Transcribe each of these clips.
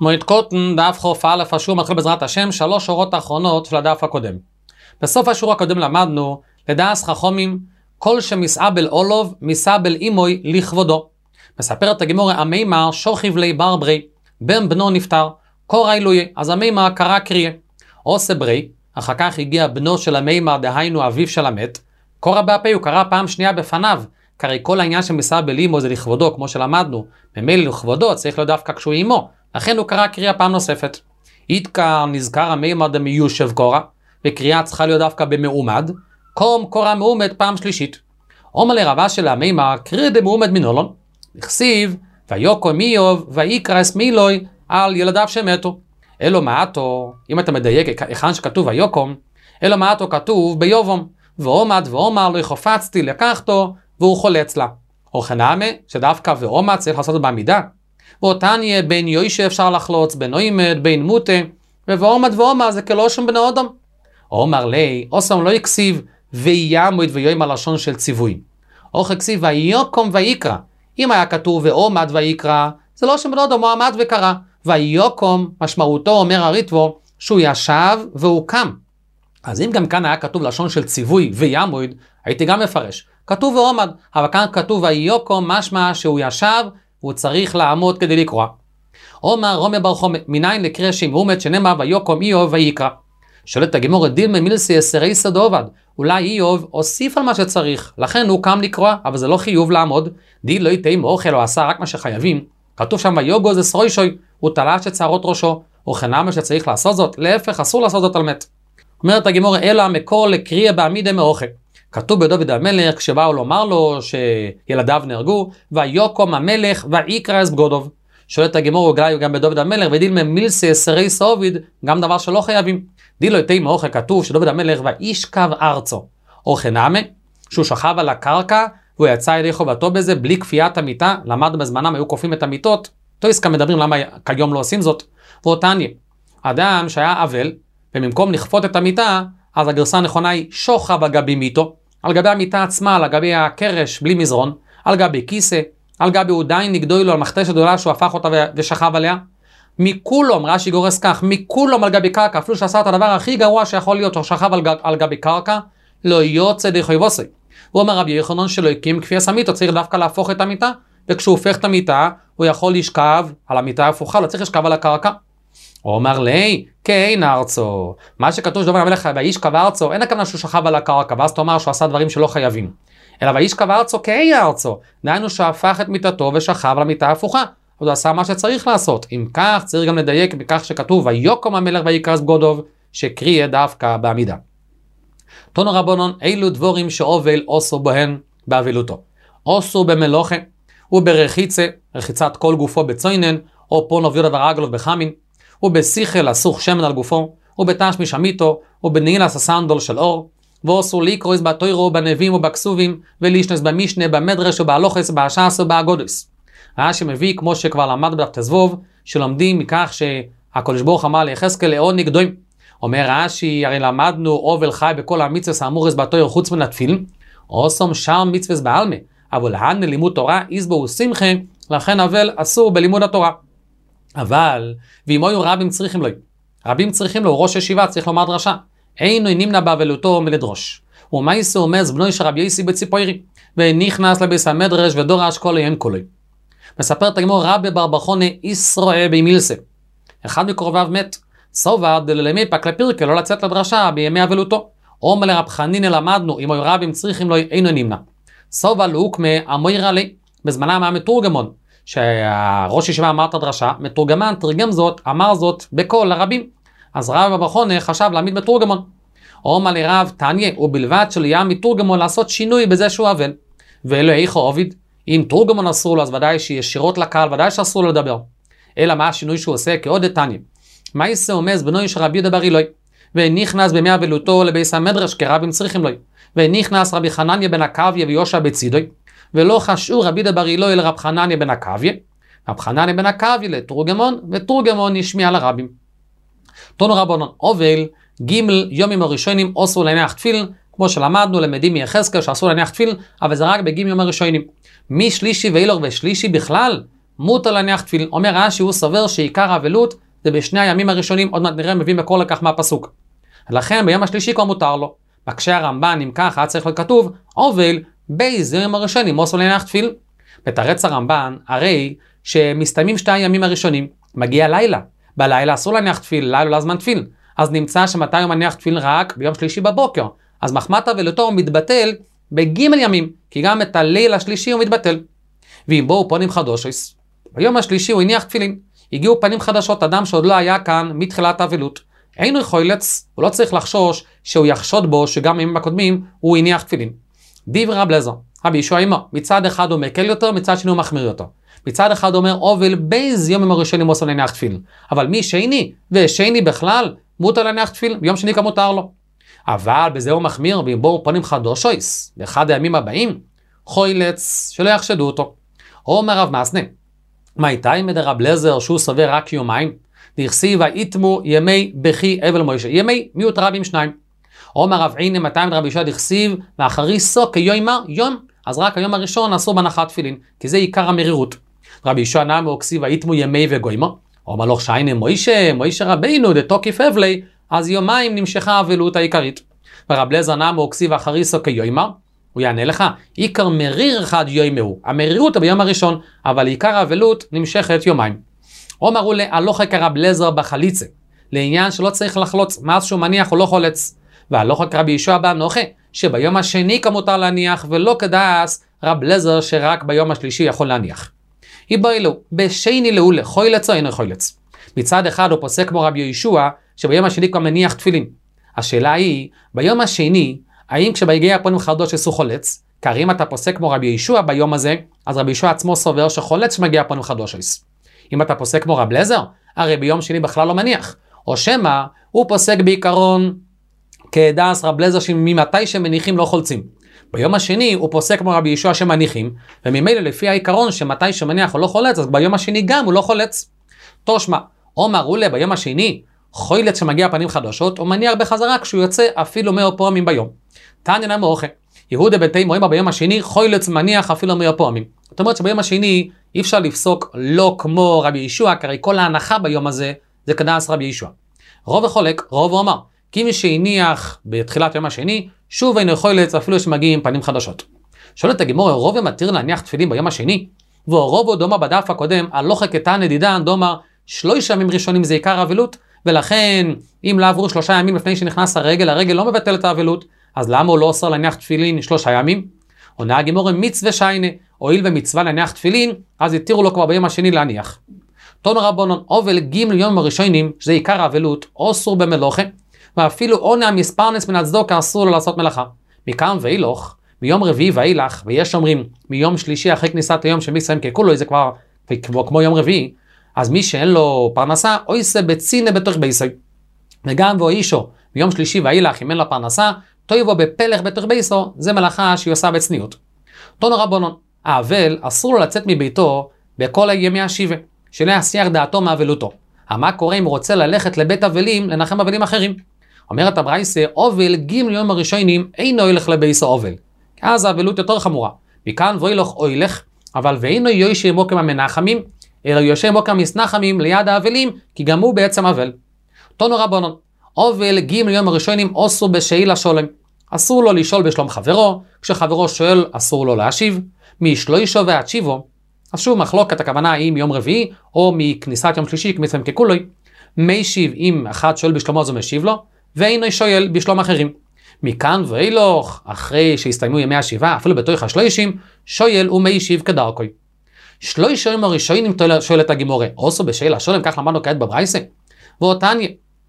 מועד קוטן, דף חוף א', השיעור מתחיל בעזרת השם, 3 שורות האחרונות של הדף הקודם. בסוף השיעור הקודם למדנו, לדעס חכמים, כל שמסעבל אולוב, מסעבל אימוי לכבודו. מספרת הגמורה, המימר שוכיב לי ברברי, בן בנו נפטר, קורא אלויה, אז המימר קרא קריה. עושה ברי, אחר כך הגיע בנו של המימר, דהיינו אביו של המת, קורא בהפה, הוא קרא פעם שנייה בפניו, קרי כל העניין של מסעבל אימו זה לכבודו, כמו שלמדנו, ממילא לכבודו צריך להיות דווקא כשהוא אימו, לכן הוא קרא קריאה פעם נוספת. איתקר נזכר המימר דמיושב קורא, וקריאה צריכה להיות דווקא במעומד, קום קורא מעומד פעם שלישית. אומר לרבה של המימר, קריא דמעומד מנולון, נכסיב, ויוקו מיוב, ויקרא אסמילוי על ילדיו שמתו. אלו מעטו, אם אתה מדייק היכן שכתוב ויוקום, אלו מעטו כתוב ביובום, ועומד ואומר לא חפצתי לקחתו, והוא חולץ לה. או חנמה, שדווקא ועומד צריך לעשות את בעמידה. ואותן יהיה בין יוישה אפשר לחלוץ, בין עומד, בין מוטה, ועומד ואומר זה כלושם בני אדם. אומר לי, אוסם לא יקסיב ויעמוד ויום הלשון של ציווי. או חקסיב ויוקום ויקרא. אם היה כתוב ועומד ויקרא, זה לא שם בני אדם, הוא עמד וקרא. ויוקום, משמעותו אומר הריטבו, שהוא ישב והוא קם. אז אם גם כאן היה כתוב לשון של ציווי ויעמוד, הייתי גם מפרש. כתוב ועומד, אבל כאן כתוב ויוקום, משמע שהוא ישב, והוא צריך לעמוד כדי לקרוא. אומר רומי ברחו, מניין לקרוא שם עומד שנאמר ויוקום איוב ויקרא. שואלת הגמרא, דילמה מילסי אסרי סד עובד, אולי איוב הוסיף על מה שצריך, לכן הוא קם לקרוא, אבל זה לא חיוב לעמוד. דיל לא יתאים אוכל או עשה רק מה שחייבים. כתוב שם ויוגו זה סרוישוי, הוא תלש את שערות ראשו, או חנמה שצריך לעשות זאת, להפך אסור לעשות זאת על מת. אומרת הגמרא, אלא המקור לקריאה בעמידה מאוכל. כתוב בדוד המלך כשבאו לומר לו שילדיו נהרגו, ויוקום המלך ויקרא אסבגודוב. שואלת הגמרא, אולי גם בדוד המלך, ודילמה מילסי אסרי סעוביד, גם דבר שלא חייבים. דיל לא יתאים מאוכל, כתוב שדוד המלך וישכב ארצו. או חנמה, שהוא שכב על הקרקע, והוא יצא ידי חובתו בזה בלי כפיית המיטה, למד בזמנם היו כופים את המיטות, תויסקה מדברים למה כיום לא עושים זאת. ואותניה, אדם שהיה אבל, ובמקום לכפות את המיטה, אז הגרסה הנכונה היא שוכב על גבי מיטו, על גבי המיטה עצמה, על גבי הקרש בלי מזרון, על גבי כיסא, על גבי עדיין נגדוי לו על מכתשת גדולה שהוא הפך אותה ושכב עליה. מכולום, רש"י גורס כך, מכולום על גבי קרקע, אפילו שעשה את הדבר הכי גרוע שיכול להיות, שהוא שכב על גבי קרקע, לא יוצא די חויבוסי. הוא אומר רבי יוחנן שלא הקים כפיית המיטה, צריך דווקא להפוך את המיטה, וכשהוא הופך את המיטה, הוא יכול לשכב על המיטה ההפוכה, לא צריך לשכב על הקרקע. הוא אומר לי, כן ארצו, מה שכתוב שדוד המלך וישכב ארצו, אין הכוונה שהוא שכב על הקרקע, ואז אתה אומר שהוא עשה דברים שלא חייבים. אלא וישכב ארצו כן ארצו, דהיינו שהפך את מיטתו ושכב על המיטה ההפוכה, אז הוא עשה מה שצריך לעשות. אם כך, צריך גם לדייק בכך שכתוב ויוקום המלך ויקרא אסבגודוב, שקריא דווקא בעמידה. תנו רבנן, אילו דבורים שאובל עשו בהן באבלותו. עשו במלוכה, וברחיצה, רחיצת כל גופו בצוינן, או פונו ויודה ורגלו בחמין, ובשיחל אסוך שמן על גופו, ובתשמיש המיתו, ובנעילס הסנדול של אור, ועשו לקרוס בתוירו, בנביאים ובכסובים, ולהשנס במשנה, במדרש ובהלוכס, בהשעס ובהגודס. רש"י מביא, כמו שכבר למד בדף תזבוב, שלומדים מכך שהקדוש ברוך אמר ליחזקאל לעוד נגדוים. אומר רש"י, הרי למדנו אובל חי בכל המצווס האמורס בתויר חוץ מן התפילין, עושים שם מצווס בעלמה, אבל הן לימוד תורה איזבו ושמחה, לכן אבל אסור בלימוד התורה. אבל, ואם היו רבים צריכים לו, רבים צריכים לו, ראש ישיבה צריך לומר דרשה, אינו נמנע באבלותו מלדרוש. ומה יעשה אומץ בנו של רבי יוסי בציפורי, ונכנס לביס המדרש ודורש כל יום כולו. מספר את הגמרא רבי בר בחונה ישראל במילסה. אחד מקרוביו מת, סובר דללמי פק לפירקה לא לצאת לדרשה בימי אבלותו. אומר לרב חנינא למדנו, אם היו רבים צריכים לו אינו נמנע. סובר להוקמה אמוירא לי, בזמנם היה מתורגמון, שהראש ישיבה אמר את הדרשה, מתורגמן תרגם זאת, אמר זאת בכל הרבים. אז רב בר בחונה חשב להעמיד מתורגמון. אומר לרב תניא, ובלבד שלא יהיה מתורגמון לעשות שינוי בזה שהוא אבל. ואלו איכו עוביד, אם תורגמון אסור לו, אז ודאי שישירות לקהל, ודאי שאסור לו לדבר. אלא מה השינוי שהוא עושה? כעוד תניא. מה יעשה אומץ בנו של רבי יהודה בר אילוי, ונכנס בימי אבלותו לביס המדרש כרבים צריכים לו, ונכנס רבי חנניה בן עקביה ויושע בצידוי, ולא חשאו רבי יהודה בר אילוי לרב חנניה בן עקביה, רב חנניה בן עקביה לתורגמון, ותורגמון נשמיע לרבים. תנו רבנן, אובל ג' יומים הראשונים אסור להניח תפילין, כמו שלמדנו למדים מיחזקאל שאסור להניח תפילין, אבל זה רק בג' יום הראשונים. משלישי ואילור ושלישי בכלל, מותר להניח תפילין. אומר רש"י, הוא סובר שעיקר האבלות זה בשני הימים הראשונים, עוד מעט נראה מביא מקור לכך מהפסוק. לכן ביום השלישי כבר מותר לו. מקשה הרמב"ן, אם ככה צריך להיות כתוב, אבל באיזה יום הראשונים מוסו להניח תפילין. בתרץ הרמב"ן, הרי שמסתיימים שתי הימים הראשונים, מגיע לילה. בלילה אסור להניח תפילין, לילה לא זמן תפילין. אז נמצא שמתי הוא מניח תפילין רק ביום שלישי בבוקר. אז מחמת אבלותו הוא מתבטל בגימל ימים, כי גם את הליל השלישי הוא מתבטל. ואם בואו פנים חדושוס, ביום השלישי הוא הניח תפילין. הגיעו פנים חדשות, אדם שעוד לא היה כאן מתחילת האבלות. אין הוא חוילץ, הוא לא צריך לחשוש שהוא יחשוד בו שגם בימים הקודמים הוא הניח תפילין. דיבר רב אליעזר, רבי יהושע עמו, מצד אחד הוא מקל יותר, מצד שני הוא מחמיר יותר. מצד אחד אומר, אבל באיזה יום הראשונים מוסר להניח תפילין. אבל מי שני, ושני בכלל, מותר להניח תפילין, ביום שני כמותר לו. אבל בזה הוא מחמיר, ואם בואו פנים חדושוס, באחד הימים הבאים, חוילץ, שלא יחשדו אותו. אומר רב מסנה, מה איתה עם רב אליעזר שהוא סובר רק יומיים? דכסיב ויתמו ימי בכי אבל מוישה, ימי מיעוט רבים שניים. אומר רב עינה, מתי עם רבי יהושע דכסיב, ואחריסו כיומר יום, אז רק היום הראשון אסור בהנחת תפילין, כי זה עיקר המרירות. רבי יהושע נאמו כסיב ויתמו ימי וגוימו, אומר לו שיינה מוישה רבינו דתוקיף אבלי, אז יומיים נמשכה האבלות העיקרית. ורב אליעזר נאמו כסיב אחריסו כיומר, הוא יענה לך, עיקר מריר אחד יוימהו, המרירות ביום הראשון, אבל עיקר האבלות נמשכת יומיים. אומרו לה, הלוכה כרב אליעזר בחליצה, לעניין שלא צריך לחלוץ, מאז שהוא מניח הוא לא חולץ. והלוכה כרבי יהושע באנוכה, שביום השני כמותר להניח, ולא כדעס רב אליעזר שרק ביום השלישי יכול להניח. היבאילו, בשני לאולה, חוילץ או אינו חוילץ. מצד אחד הוא פוסק כמו רבי יהושע, שביום השני כבר מניח תפילין. השאלה היא, ביום השני, האם כשבהגיע הפונים חדוש עשו חולץ? כי אם אתה פוסק כמו רבי יהושע ביום הזה, אז רבי יהושע עצמו סובר שחולץ שמגיע הפונים חדוש עשו. אם אתה פוסק כמו רב אליעזר, הרי ביום שני בכלל לא מניח. או שמה, הוא פוסק בעיקרון כדעס רב אליעזר שממתי שמניחים לא חולצים. ביום השני הוא פוסק כמו רבי יהושע שמניחים, וממילא לפי העיקרון שמתי שמניח הוא לא חולץ, אז ביום השני גם הוא לא חולץ. תושמע, אומר אולה ביום השני, חוילץ שמגיע פנים חדשות, הוא מניח בחזרה כשהוא יוצא אפילו 100 פעמים ביום. תענין המאוכה, יהודה בן תימא ביום השני, חוילץ מניח אפילו 100 פעמים. זאת אומרת שביום השני אי אפשר לפסוק לא כמו רבי יהושע, כי כל ההנחה ביום הזה זה כדעס רבי יהושע. רוב וחולק, רוב אומר, כי מי שהניח בתחילת יום השני, שוב אינו חוילץ אפילו שמגיעים פנים חדשות. שואלת הגמרא, רוב מתיר להניח תפילין ביום השני? ורוב דומה בדף הקודם, הלוכה כתנא דידן דומה 3 ימים ראשונים זה עיקר האבלות, ולכן אם לא עברו 3 ימים לפני שנכנס הרגל לא מבטל את האבלות, אז למה הוא לא אוסר להניח תפילין 3 ימים? עונה הגמרא מצווה שיינה, הואיל ומצווה להניח תפילין, אז יתירו לו כבר ביום השני להניח. תנו רבנן, אבל גימל יום הראשונים, שזה עיקר האבלות, אסור במלוכה, ואפילו עונה המספרנס מן הצדוקה אסור לו לעשות מלאכה. מכאן ואילוך, מיום רביעי ואילך, ויש אומרים מיום שלישי אחרי כניסת היום של מסיים ככולו, זה כבר כמו יום רביעי, אז מי שאין לו פרנסה, אויסה בצינה בתוך בייסוי. וגם ואישו, מיום שלישי ואילך, אם אין לו פרנסה, תויבו בפלך בתוך בייסו, זה מלאכה שהיא עושה בצניעות. תנו רבנן, האבל אסור לו לצאת מביתו בכל ימי השבעה, שלא יסיח דעתו מאבלותו. מה קורה אם הוא רוצה ללכת לבית אבלים, לנחם אבלים אחרים? אומרת הברייסה, אובל גימל יום הראשונים אינו ילך לבייסו אובל. אז האבלות יותר חמורה. מכאן ואילך אוילך, אבל ואינו יוישי מוקם המנחמים, אלא יושי מוקם מסנחמים ליד האבלים, כי גם הוא בעצם אבל. תנו רבנן, אובל גימל יום הראשונים אסור בשאילה שולם. אסור לו לשאול בשלום חברו, כשחברו שואל אסור לו להשיב. משלוישו והתשיבו, אז שוב מחלוקת הכוונה אם יום רביעי, או מכניסת יום שלישי כמצרים ככולוי. משיב אם אחד שואל בשלומו זו משיב לו, ואינו שואל בשלום אחרים. מכאן ואילוך, אחרי שהסתיימו ימי השבעה, אפילו בתוך השלושים, שואל ומשיב כדרכוי. 3 ימים הראשונים שואלת הגמורה, אוסו בשאלה שולם, כך למדנו כעת בברייסה. ואותניה,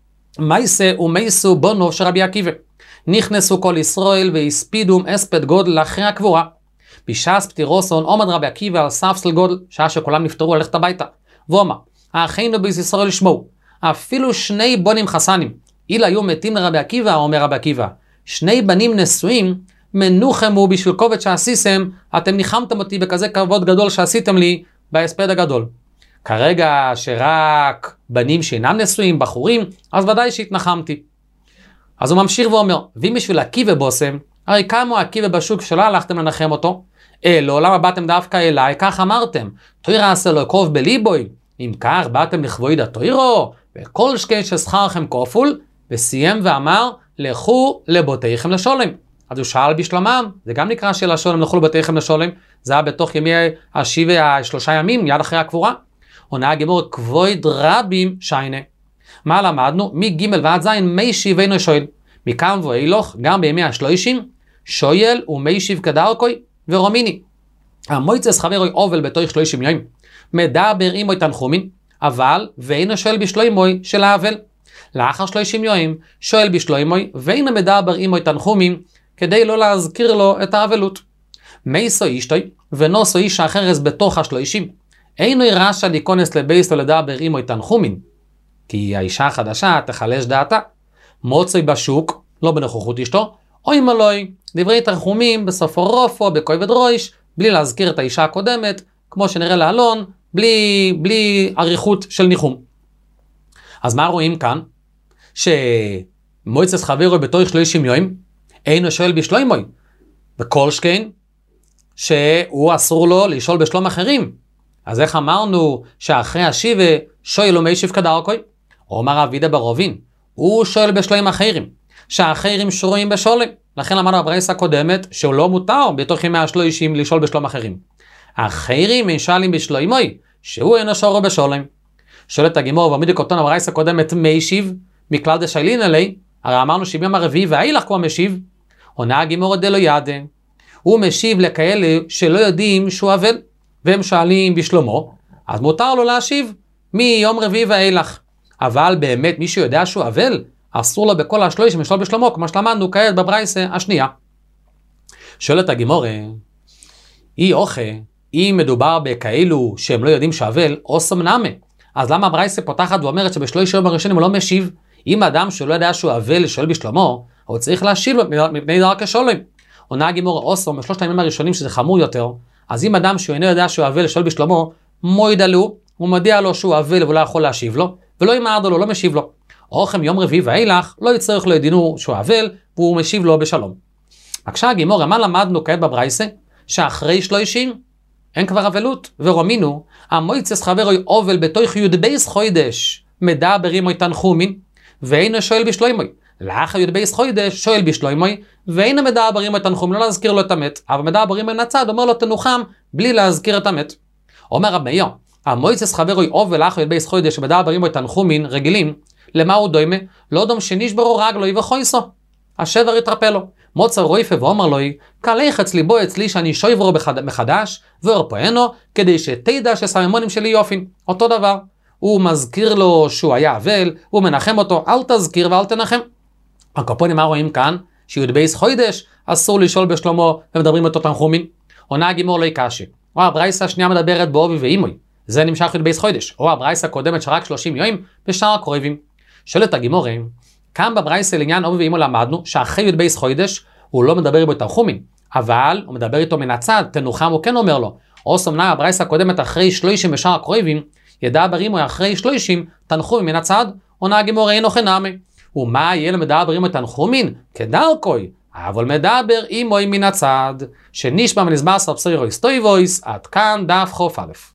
מייסה ומייסו בונו של רבי עקיבא. נכנסו כל ישראל והספידום אספד גודל אחרי הקבורה. בשעס פטירוסון עומד רבי עקיבא על סף של גודל, שעה שכולם נפטרו ללכת הביתה. ואומר, האחינו ביס ישראל לשמעו, אפילו 2 בונים חסנים, אילה היו מתים לרבי עקיבא, אומר רבי עקיבא, 2 בנים נשואים, מנוחמו בשביל כובד שעשיתם, אתם ניחמתם אותי בכזה כבוד גדול שעשיתם לי בהספד הגדול. כרגע שרק בנים שאינם נשואים, בחורים, אז ודאי שהתנחמתי. אז הוא ממשיך ואומר, ואם בשביל עקיבא בוסם, הרי כמה עקיבא בשוק שלא הלכתם לנחם אותו, אלו, למה באתם דווקא אליי? כך אמרתם, תוירה עשה לו קוב בליבוי, אם כך באתם לכבוד התוירו, וכל שכן ששכרכם כפול, וסיים ואמר, לכו לבותיכם לשולם. אז הוא שאל בשלומם, זה גם נקרא של השולם, לכו לבותיכם לשולם, זה היה בתוך ימי השבעה 3 ימים, מיד אחרי הקבורה. עונה הגימור, כבוד רבים שיינה. מה למדנו? מג' ועד ז' מי שיבנו שואל. מכאן ואילוך, גם בימי השלושים, שואל ומי שיב כדרכוי ורומיני. המויצס חברוי אובל בתוך 30 יום. מדבר עמוי תנחומין, אבל ואינו שואל בשלוימוי של האבל. לאחר 30 יום שואל בשלוימוי ואינו מדבר עמוי תנחומין, כדי לא להזכיר לו את האבלות. מייסו אישתוי ונוסו איש אחרס בתוך 30. אינו רשע להיכנס לבייס ולדבר עמוי תנחומין, כי האישה החדשה תחלש דעתה. מוצאי בשוק, לא בנוכחות אשתו, אוי מלוי, דברי תנחומים בסופו רופו, בכובד ראש, בלי להזכיר את האישה הקודמת, כמו שנראה לאלון, בלי עריכות של ניחום. אז מה רואים כאן? שמועצת חברו בתוך 30 יום, אינו שואל בשלוימוי, וכל שכן, שהוא אסור לו לשאול בשלום אחרים. אז איך אמרנו שאחרי השיבה שואל ומי שיב כדרכוי? אומר אבידה ברובין, הוא שואל בשלוים אחרים, שהאחרים שרויים בשולם. לכן אמרנו בברייתא הקודמת שהוא לא מותר בתוך ימי השלושים לשאול בשלום אחרים. האחרים משאלים בשלוימוי, שהוא אינו שורו בשולם. שואלת הגימור, ועמידי קוטון בברייתא הקודמת מי שיב, מכלל דשיילין אלי, הרי אמרנו שביום הרביעי ואילך כבר משיב. עונה הגימור דלא ידע, הוא משיב לכאלה שלא יודעים שהוא אבל, והם שואלים בשלומו, אז מותר לו להשיב מיום רביעי ואילך. אבל באמת מי שיודע שהוא אבל, אסור לו בכל השלושים לשאול בשלומו, כמו שלמדנו כעת בברייתא השנייה. שואלת הגימור, אם מדובר בכאלו שהם לא יודעים שאבל, או סמנמה, אז למה הברייתא פותחת ואומרת שבשלוש יום הראשונים הוא לא משיב? אם אדם שלא יודע שהוא אבל שואל בשלומו, הוא צריך להשיב לו מפני דרכי שולם. עונה הגימור אוסום בשלושת הימים הראשונים שזה חמור יותר, אז אם אדם שאינו יודע שהוא אבל שואל בשלומו, מוידע לו, הוא מודיע לו שהוא אבל ולא יכול להשיב לו, ולא ימעד לו, לא משיב לו. אוכם יום רביעי ואילך, לא יצטרך לו ידינו שהוא אבל, והוא משיב לו בשלום. בבקשה הגימור, מה למדנו כעת בברייתא? שאחרי 30 אין כבר אבלות, ורומינו, המויצס חברוי אובל בתוך י"ב חודש, מדבר עמוי תנחומין, ואינו שואל בשלוימוי. לאחר י"ב חודש שואל בשלוימוי, ואינו מדבר עמוי תנחומין, לא להזכיר לו את המת, אבל מדבר עמוי נצד, אומר לו תנוחם, בלי להזכיר את המת. אומר רב מאיר, המויצס חברוי אובל לאחר י"ב חודש, מדבר עמוי תנחומין רגילים, למה הוא דומה? לא דום שנשברו רגלוי וחויסו. השבר יתרפא לו. מוצא רויפה ואומר לו, קלח אצלי בו אצלי שאני שויברו מחדש, וארפואנו, כדי שתדע שסממונים שלי יופין. אותו דבר. הוא מזכיר לו שהוא היה אבל, הוא מנחם אותו, אל תזכיר ואל תנחם. הקופונים מה רואים כאן? שי"ב חודש אסור לשאול בשלומו ומדברים אותו תנחומים. עונה הגימור לא יקשי. או הברייתא השנייה מדברת באובי ואימוי. זה נמשך י"ב חודש. או הברייתא הקודמת שרק 30 יום בשאר הקרובים. שואלת הגימור, כאן בברייתא לעניין אובי ואימו למדנו שאחרי י"ב חודש הוא לא מדבר בו תנחומים, אבל הוא מדבר איתו מן הצד, תנוחם הוא כן אומר לו. או סומנה הברייתא הקודמת אחרי 30 בשאר הקרובים, ידבר עמו אחרי 30 תנחומים מן הצד, עונה הגימור אינו חינמי. ומה יהיה למדבר עמו תנחומים? כדרכוי, אבל מדבר עמו מן הצד, שנשבע מנזמר סבסוירו היסטויבויס, עד כאן דף חוף א'.